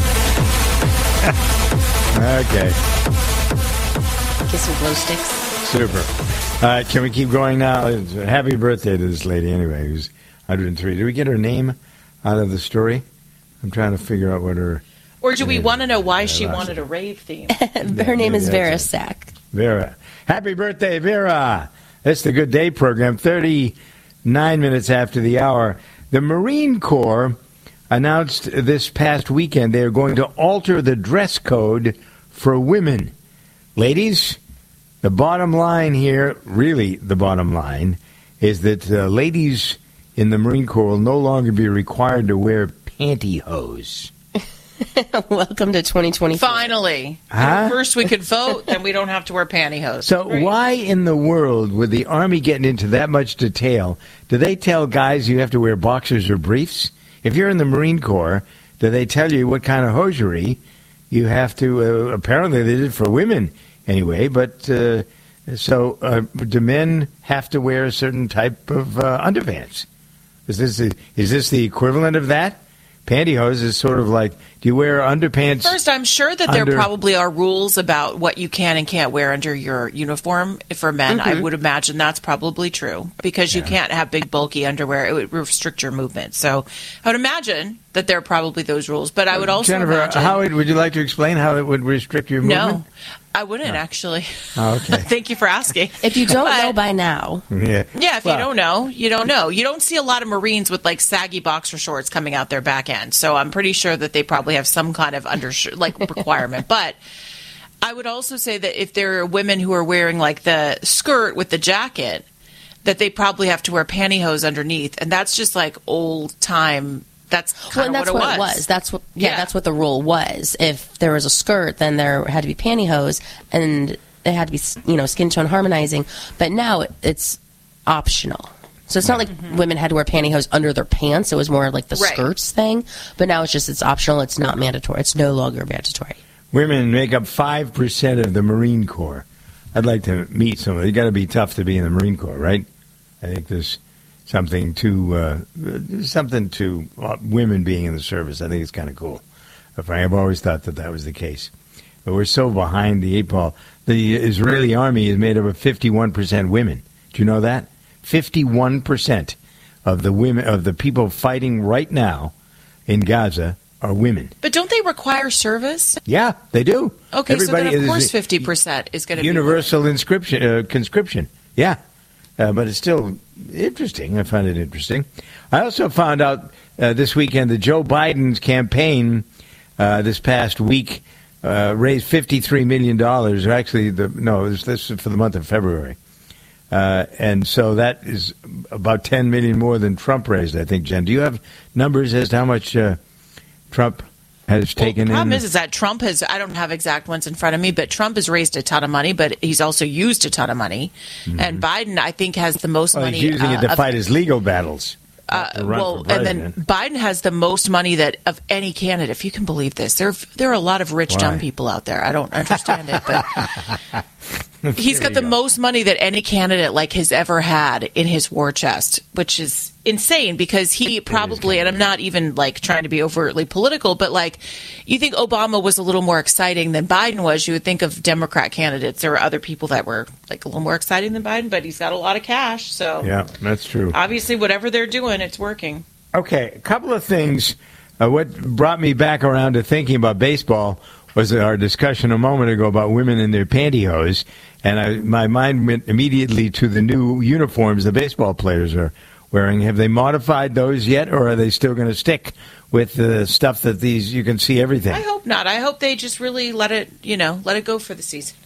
Okay. Kiss with glow sticks. Super. All right, can we keep going now? Happy birthday to this lady, anyway, who's one hundred three. Did we get her name out of the story? I'm trying to figure out what her... Or do we want to know why Yeah, she lots wanted a rave theme? Her name is maybe Vera that's Sack. Vera. Happy birthday, Vera. It's the Good Day program, thirty-nine minutes after the hour. The Marine Corps announced this past weekend they are going to alter the dress code for women. Ladies, the bottom line here, really the bottom line, is that uh, ladies in the Marine Corps will no longer be required to wear pantyhose. Welcome to twenty twenty. Finally. Huh? First we could vote, then we don't have to wear pantyhose. So Great. why in the world, with the Army getting into that much detail, do they tell guys you have to wear boxers or briefs? If you're in the Marine Corps, do they tell you what kind of hosiery you have to? Uh, apparently they did for women anyway, but uh, so uh, do men have to wear a certain type of uh, underpants? Is this the, is this the equivalent of that? Pantyhose is sort of like, do you wear underpants? First, I'm sure that under... there probably are rules about what you can and can't wear under your uniform. For men, Mm-hmm. I would imagine that's probably true because you Yeah. can't have big, bulky underwear. It would restrict your movement. So I would imagine that there are probably those rules. But I would also Jennifer, imagine... how it, would you like to explain how it would restrict your movement? No, I wouldn't, actually. Oh, okay. Thank you for asking. If you don't But- know by now, Yeah. Yeah, if Well, you don't know, you don't know. You don't see a lot of Marines with like saggy boxer shorts coming out their back end. So I'm pretty sure that they probably have some kind of under like requirement. But I would also say that if there are women who are wearing like the skirt with the jacket, that they probably have to wear pantyhose underneath, and that's just like old time. That's well, kind and of that's what it what was. it was. That's what. Yeah, Yeah. that's what the rule was. If there was a skirt, then there had to be pantyhose, and it had to be, you know, skin tone harmonizing. But now it- it's optional. So it's not like women had to wear pantyhose under their pants. It was more like the Right. skirts thing. But now it's just it's optional. It's not mandatory. It's no longer mandatory. Women make up five percent of the Marine Corps. I'd like to meet some of them. You got to be tough to be in the Marine Corps, right? I think there's something to uh, something to uh, women being in the service. I think it's kind of cool. If I have always thought that that was the case. But we're so behind the eight ball. The Israeli army is made up of fifty-one percent women. Do you know that? fifty-one percent of the women of the people fighting right now in Gaza are women. But don't they require service? Yeah, they do. Okay, Everybody so then of is- course fifty percent is going to be universal inscription, uh, conscription. Yeah, uh, but it's still interesting. I find it interesting. I also found out uh, this weekend that Joe Biden's campaign uh, this past week uh, raised fifty-three million dollars. Actually, the no, this this is for the month of February. Uh, and so that is about ten million dollars more than Trump raised, I think, Jen. Do you have numbers as to how much uh, Trump has taken The problem in? is, is that Trump has, I don't have exact ones in front of me, but Trump has raised a ton of money, but he's also used a ton of money. And Biden, I think, has the most Well, money. he's using uh, it to of- fight his legal battles. Uh, to run well, for and then president. Biden has the most money that of any candidate. If you can believe this, there there are a lot of rich Why? dumb people out there. I don't understand it, but he's There got you the go. most money that any candidate like has ever had in his war chest, which is insane because he probably, and I'm not even like trying to be overtly political, but like you think Obama was a little more exciting than Biden was, you would think of Democrat candidates. There were other people that were like a little more exciting than Biden, but he's got a lot of cash. So Yeah, that's true. obviously whatever they're doing, it's working. Okay, a couple of things. Uh, what brought me back around to thinking about baseball was our discussion a moment ago about women in their pantyhose, and I, my mind went immediately to the new uniforms the baseball players are wearing. Have they modified those yet, or are they still going to stick with the stuff that these you can see everything? I hope not. I hope they just really let it, you know, let it go for the season.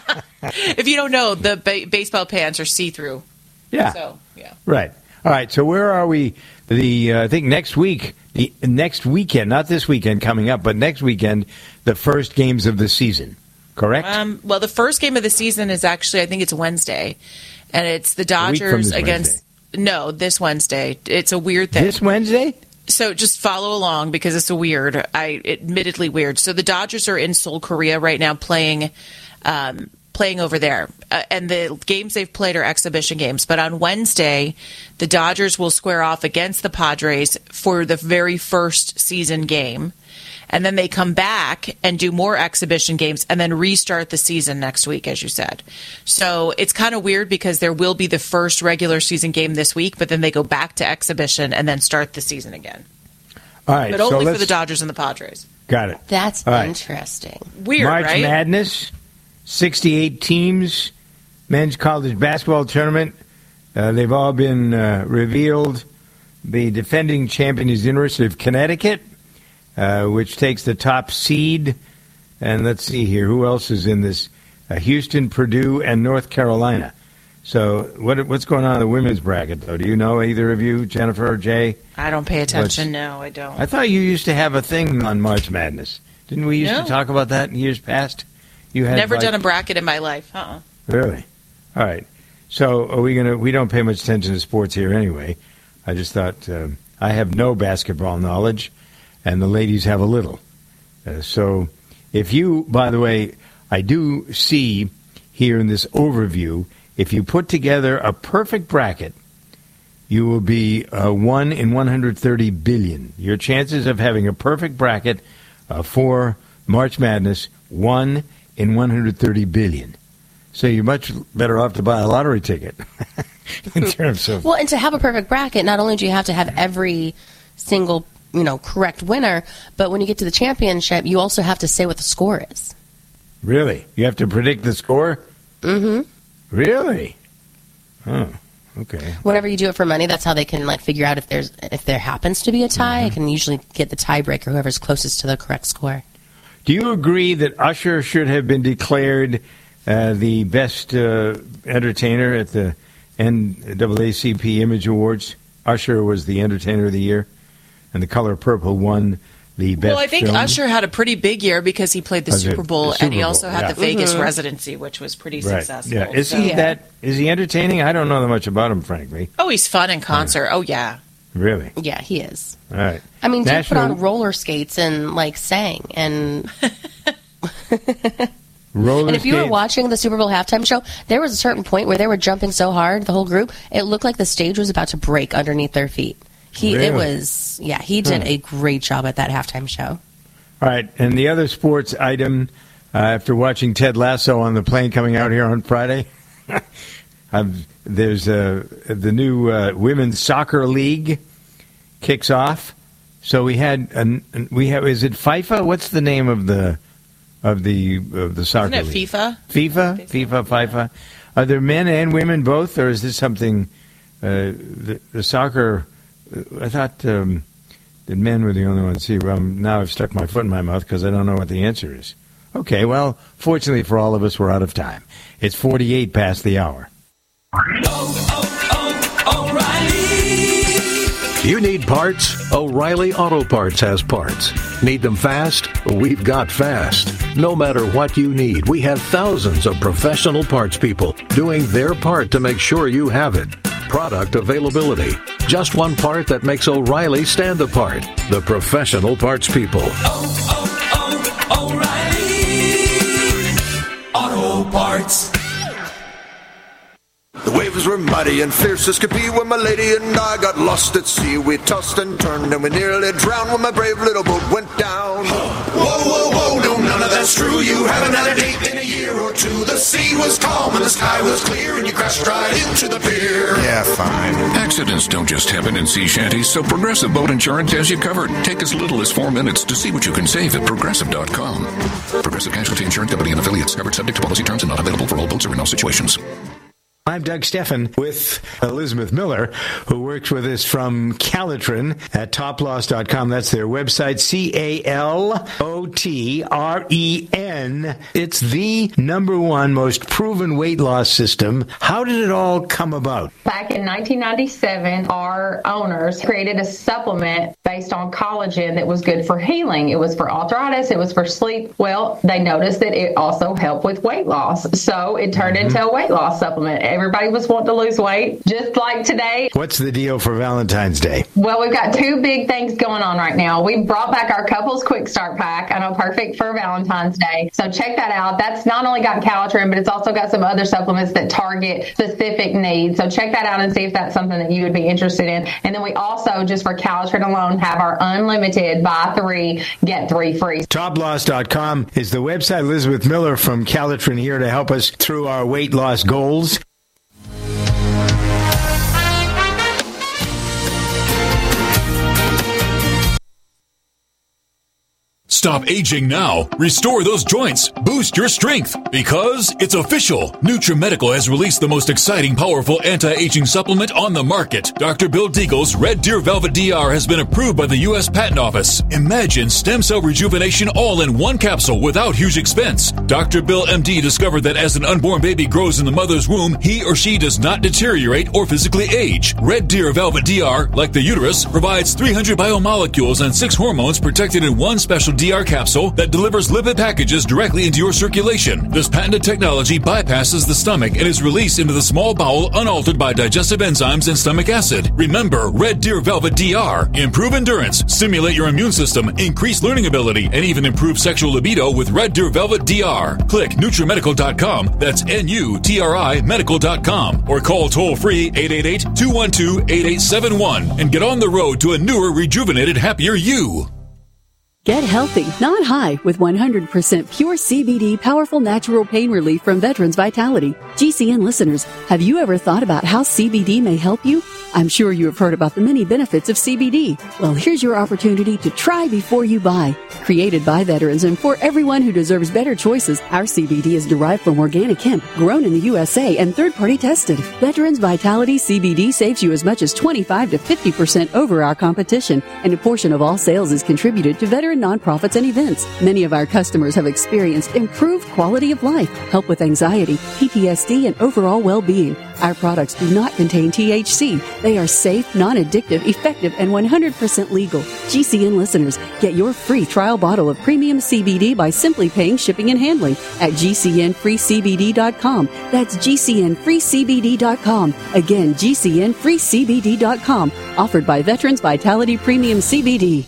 If you don't know, the ba- baseball pants are see-through. Yeah. So, yeah. Right. All right. So where are we? The uh, I think next week, the next weekend, not this weekend coming up, but next weekend, the first games of the season. Correct. Um, well, the first game of the season is actually, I think it's Wednesday, and it's the week from Dodgers this against. No, this Wednesday. It's a weird thing. This Wednesday. So just follow along because it's a weird, I admittedly weird. So the Dodgers are in Seoul, Korea right now playing um, playing over there. Uh, and the games they've played are exhibition games. But on Wednesday, the Dodgers will square off against the Padres for the very first season game. And then they come back and do more exhibition games and then restart the season next week, as you said. So it's kind of weird because there will be the first regular season game this week, but then they go back to exhibition and then start the season again. All right. But so only for let's- the Dodgers and the Padres. Got it. That's All right. interesting. Weird, March right? Madness, sixty-eight teams, men's college basketball tournament. Uh, they've all been uh, revealed. The defending champion is the University of Connecticut, uh, which takes the top seed. And let's see here, who else is in this? Uh, Houston, Purdue, and North Carolina. So what what's going on in the women's bracket, though? Do you know, either of you, Jennifer or Jay? I don't pay attention. What's- No, I don't. I thought you used to have a thing on March Madness. Didn't we used No. to talk about that in years past? You had Never like- done a bracket in my life. Uh-uh. Really? All right. So are we gonna? We don't pay much attention to sports here anyway. I just thought um, I have no basketball knowledge, and the ladies have a little. Uh, so if you, by the way, I do see here in this overview, if you put together a perfect bracket you will be uh, one in one hundred thirty billion. Your chances of having a perfect bracket uh, for March Madness, one in one hundred thirty billion. So you're much better off to buy a lottery ticket in terms of... Well, and to have a perfect bracket, not only do you have to have every single, you know, correct winner, but when you get to the championship, you also have to say what the score is. Really? You have to predict the score? Mm-hmm. Really? Oh, okay. Whenever you do it for money, that's how they can like figure out if there's if there happens to be a tie. Mm-hmm. I can usually get the tiebreaker, whoever's closest to the correct score. Do you agree that Usher should have been declared uh, the best uh, entertainer at the N double A C P Image Awards? Usher was the Entertainer of the Year, and The Color Purple won the best Well, I think film. Usher had a pretty big year because he played the Was it Super Bowl, the Super and he Bowl, also had yeah. the Vegas Mm-hmm. residency, which was pretty Right. successful. Yeah. Is So- he that? Is he entertaining? I don't know that much about him, frankly. Oh, he's fun in concert. Oh, yeah. Really? Yeah, he is. All right. I mean, Duke National put on roller skates and like sang, and roller and if you were skates? watching the Super Bowl halftime show, there was a certain point where they were jumping so hard, the whole group, it looked like the stage was about to break underneath their feet. He, it Really? was, yeah, he did Huh. a great job at that halftime show. All right, and the other sports item, uh, after watching Ted Lasso on the plane coming out here on Friday, I've, there's uh, the new uh, women's soccer league kicks off. So we had an, we have is it FIFA? What's the name of the of the of the soccer Isn't it league? FIFA? FIFA, FIFA, FIFA. Are there men and women both, or is this something? Uh, the, the soccer. I thought um, that men were the only ones. See, well, now I've stuck my foot in my mouth because I don't know what the answer is. Okay, well, fortunately for all of us, we're out of time. It's forty-eight past the hour. You need parts? O'Reilly Auto Parts has parts. Need them fast? We've got fast. No matter what you need, we have thousands of professional parts people doing their part to make sure you have it. Product availability. Just one part that makes O'Reilly stand apart. The professional parts people. Auto Parts. The waves were muddy and fierce as could be when my lady and I got lost at sea. We tossed and turned and we nearly drowned when my brave little boat went down. Whoa, whoa, whoa, no, none of that's true. You haven't had a date in a year or two. The sea was calm and the sky was clear and you crashed right into the pier. Yeah, fine. Accidents don't just happen in sea shanties, so Progressive Boat Insurance has you covered. Take as little as four minutes to see what you can save at Progressive dot com. Progressive Casualty Insurance Company and affiliates, covered subject to policy terms and not available for all boats or in all situations. I'm Doug Steffen with Elizabeth Miller, who works with us from Calitrin at top loss dot com. That's their website, C A L O T R E N. It's the number one most proven weight loss system. How did it all come about? Back in nineteen ninety-seven, our owners created a supplement based on collagen that was good for healing. It was for arthritis. It was for sleep. Well, they noticed that it also helped with weight loss. So it turned mm-hmm. into a weight loss supplement. Everybody was wanting to lose weight, just like today. What's the deal for Valentine's Day? Well, we've got two big things going on right now. We brought back our Couples Quick Start Pack. I know, perfect for Valentine's Day. So check that out. That's not only got Calitrin, but it's also got some other supplements that target specific needs. So check that out and see if that's something that you would be interested in. And then we also, just for Calitrin alone, have our unlimited buy three, get three free. top loss dot com is the website. Elizabeth Miller from Calitrin here to help us through our weight loss goals. Stop aging now. Restore those joints. Boost your strength. Because it's official. NutriMedical has released the most exciting, powerful anti-aging supplement on the market. Doctor Bill Deagle's Red Deer Velvet D R has been approved by the U S Patent Office. Imagine stem cell rejuvenation all in one capsule without huge expense. Doctor Bill M D discovered that as an unborn baby grows in the mother's womb, he or she does not deteriorate or physically age. Red Deer Velvet D R, like the uterus, provides three hundred biomolecules and six hormones protected in one special D D R capsule that delivers lipid packages directly into your circulation. This patented technology bypasses the stomach and is released into the small bowel unaltered by digestive enzymes and stomach acid. Remember, Red Deer Velvet D R. Improve endurance, stimulate your immune system, increase learning ability, and even improve sexual libido with Red Deer Velvet D R. Click NutriMedical dot com. That's N U T R I medical dot com. Or call toll-free eight eight eight, two one two, eight eight seven one and get on the road to a newer, rejuvenated, happier you. Get healthy, not high, with one hundred percent pure C B D powerful natural pain relief from Veterans Vitality. G C N listeners, have you ever thought about how C B D may help you? I'm sure you have heard about the many benefits of C B D. Well, here's your opportunity to try before you buy. Created by veterans and for everyone who deserves better choices, our C B D is derived from organic hemp, grown in the U S A and third-party tested. Veterans Vitality C B D saves you as much as twenty-five to fifty percent over our competition, and a portion of all sales is contributed to veteran nonprofits and events. Many of our customers have experienced improved quality of life, help with anxiety, P T S D, and overall well-being. Our products do not contain T H C. They are safe, non-addictive, effective, and one hundred percent legal. G C N listeners, get your free trial bottle of premium C B D by simply paying shipping and handling at G C N free C B D dot com. That's G C N free C B D dot com. Again, G C N free C B D dot com. Offered by Veterans Vitality Premium C B D.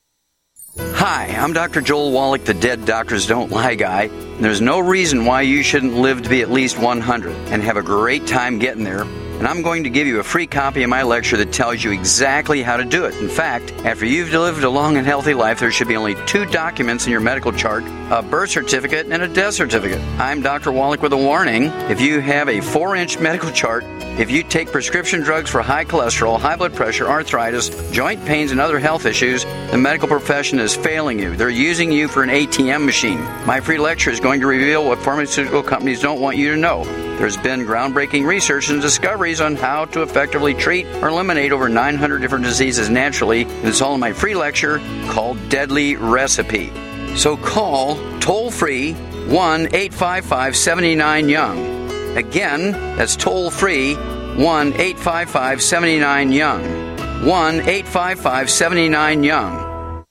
Hi, I'm Doctor Joel Wallach, the Dead Doctors Don't Lie guy. And there's no reason why you shouldn't live to be at least one hundred and have a great time getting there. And I'm going to give you a free copy of my lecture that tells you exactly how to do it. In fact, after you've lived a long and healthy life, there should be only two documents in your medical chart, a birth certificate and a death certificate. I'm Doctor Wallach with a warning. If you have a four-inch medical chart, if you take prescription drugs for high cholesterol, high blood pressure, arthritis, joint pains, and other health issues, the medical profession is failing you. They're using you for an A T M machine. My free lecture is going to reveal what pharmaceutical companies don't want you to know. There's been groundbreaking research and discoveries on how to effectively treat or eliminate over nine hundred different diseases naturally. And it's all in my free lecture called Deadly Recipe. So call toll-free one eight five five, seven nine, young. Again, that's toll-free one eight five five, seven nine, young. one eight five five, seven nine, young.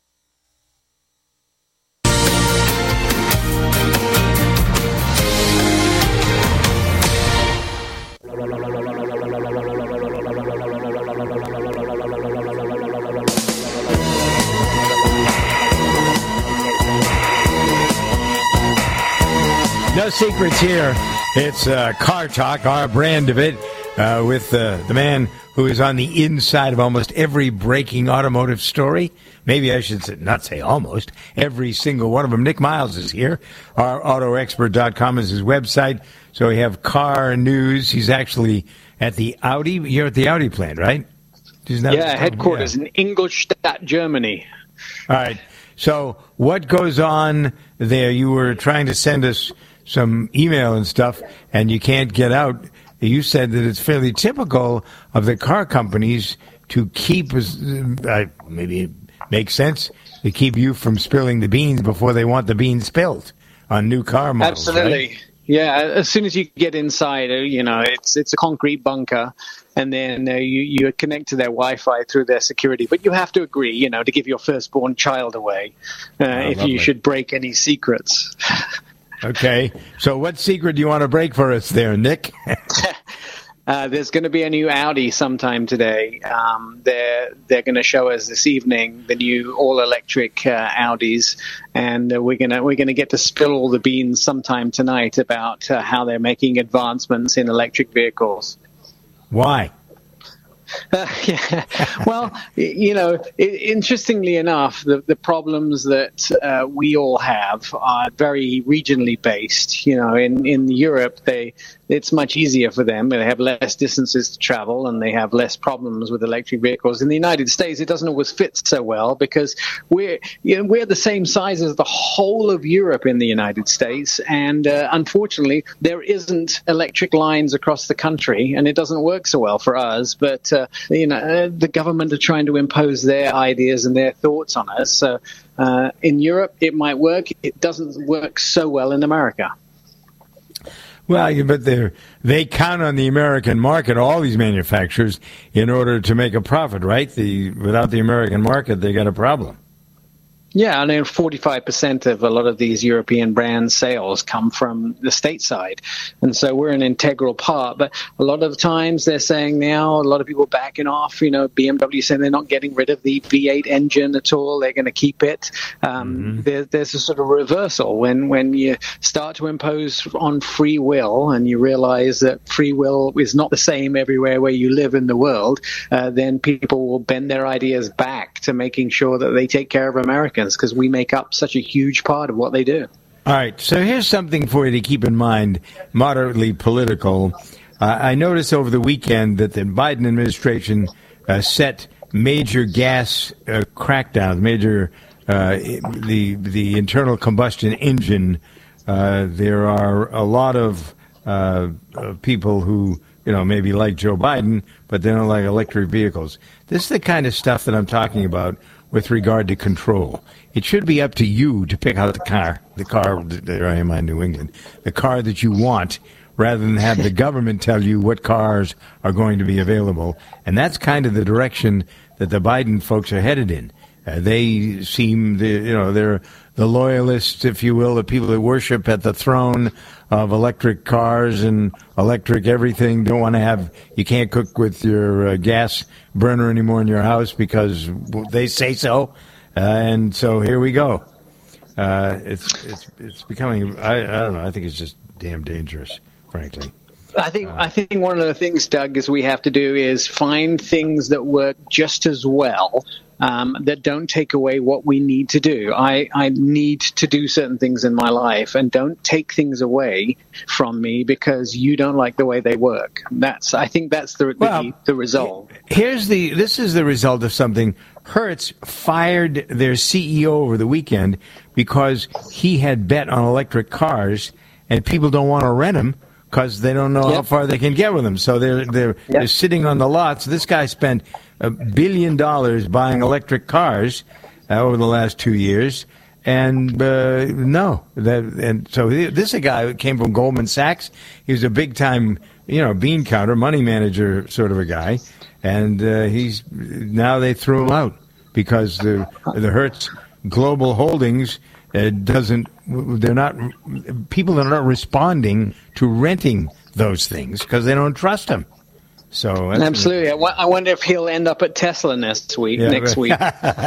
No secrets here. It's uh, Car Talk, our brand of it, uh, with uh, the man who is on the inside of almost every breaking automotive story. Maybe I should say, not say almost, every single one of them. Nick Miles is here. Our auto expert dot com is his website. So we have car news. He's actually at the Audi. You're at the Audi plant, right? Yeah, headquarters yeah. in Ingolstadt, Germany. All right. So what goes on there? You were trying to send us some email and stuff, and you can't get out. You said that it's fairly typical of the car companies to keep, uh, maybe it makes sense, to keep you from spilling the beans before they want the beans spilled on new car models. Absolutely. Right? Yeah, as soon as you get inside, you know, it's it's a concrete bunker, and then uh, you, you connect to their Wi-Fi through their security. But you have to agree, you know, to give your firstborn child away uh, oh, if lovely. You should break any secrets. Okay. So what secret do you want to break for us there, Nick? uh, there's going to be a new Audi sometime today. Um, they're they're going to show us this evening the new all-electric uh, Audis, and uh, we're gonna we're gonna get to spill all the beans sometime tonight about uh, how they're making advancements in electric vehicles. Why? Uh, yeah. Well, you know, it, interestingly enough, the, the problems that uh, we all have are very regionally based. You know, in, in Europe, they it's much easier for them. They have less distances to travel, and they have less problems with electric vehicles. In the United States, it doesn't always fit so well because we're you know, we're the same size as the whole of Europe in the United States, and uh, unfortunately, there isn't electric lines across the country, and it doesn't work so well for us. But uh, you know, uh, the government are trying to impose their ideas and their thoughts on us. So uh, in Europe, it might work. It doesn't work so well in America. Well, but they they count on the American market, all these manufacturers, in order to make a profit, right? The without the American market, they got a problem. Yeah, I know forty-five percent of a lot of these European brand sales come from the stateside. And so we're an integral part. But a lot of times they're saying now, a lot of people backing off, you know, B M W saying they're not getting rid of the V eight engine at all. They're going to keep it. Um, mm-hmm. there, there's a sort of reversal when, when you start to impose on free will and you realize that free will is not the same everywhere where you live in the world, uh, then people will bend their ideas back to making sure that they take care of Americans, because we make up such a huge part of what they do. All right, so here's something for you to keep in mind, moderately political. Uh, I noticed over the weekend that the Biden administration uh, set major gas uh, crackdowns, major uh, the the internal combustion engine. Uh, there are a lot of uh, uh, people who, you know, maybe like Joe Biden, but they don't like electric vehicles. This is the kind of stuff that I'm talking about with regard to control. It should be up to you to pick out the car, the car, there I am in New England, the car that you want, rather than have the government tell you what cars are going to be available. And that's kind of the direction that the Biden folks are headed in. Uh, they seem, the, you know, they're the loyalists, if you will, the people that worship at the throne of electric cars and electric everything. Don't want to have, you can't cook with your uh, gas burner anymore in your house because they say so. Uh, and so here we go. Uh, it's it's it's becoming, I, I don't know, I think it's just damn dangerous, frankly. I think I think one of the things, Doug, is we have to do is find things that work just as well, um, that don't take away what we need to do. I, I need to do certain things in my life, and don't take things away from me because you don't like the way they work. That's I think that's the well, the, the result. Here's the this is the result of something. Hertz fired their C E O over the weekend because he had bet on electric cars, and people don't want to rent them because they don't know yep. how far they can get with them. So they're they're, yep. they're sitting on the lots. This guy spent a billion dollars buying electric cars uh, over the last two years, and uh, no, that and so he, this is a guy who came from Goldman Sachs. He was a big time, you know, bean counter, money manager sort of a guy, and uh, he's now they threw him out because the the Hertz Global Holdings. It doesn't. They're not. People are not responding to renting those things because they don't trust them. So that's absolutely, I wonder if he'll end up at Tesla next week. Yeah, next week.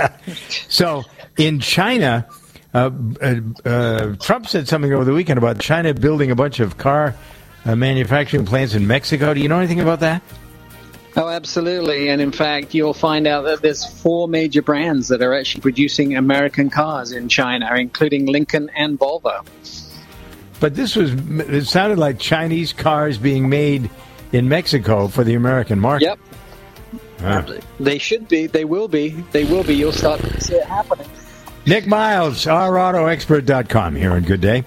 So in China, uh, uh, uh, Trump said something over the weekend about China building a bunch of car uh, manufacturing plants in Mexico. Do you know anything about that? Oh, absolutely. And in fact, you'll find out that there's four major brands that are actually producing American cars in China, including Lincoln and Volvo. But this was, it sounded like Chinese cars being made in Mexico for the American market. Yep. Ah. They should be. They will be. They will be. You'll start to see it happening. Nick Miles, our auto expert dot com here on Good Day.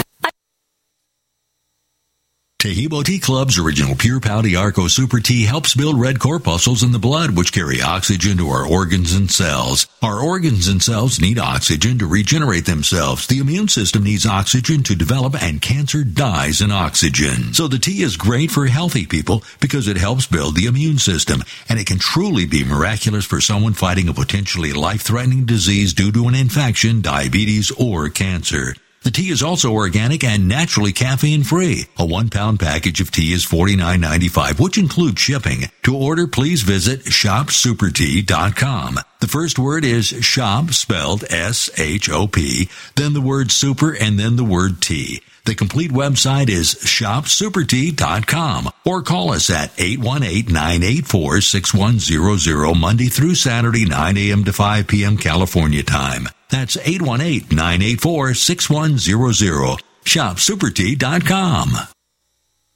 Taheebo Tea Club's original Pure Pouty Arco Super Tea helps build red corpuscles in the blood, which carry oxygen to our organs and cells. Our organs and cells need oxygen to regenerate themselves. The immune system needs oxygen to develop, and cancer dies in oxygen. So the tea is great for healthy people because it helps build the immune system, and it can truly be miraculous for someone fighting a potentially life-threatening disease due to an infection, diabetes, or cancer. The tea is also organic and naturally caffeine-free. A one-pound package of tea is forty-nine ninety-five, which includes shipping. To order, please visit shop super tea dot com. The first word is shop, spelled S H O P, then the word super, and then the word tea. The complete website is shop super tea dot com, or call us at eight one eight, nine eight four, six one zero zero Monday through Saturday, nine a.m. to five p.m. California time. That's eight one eight, nine eight four, six one zero zero. shop super tea dot com.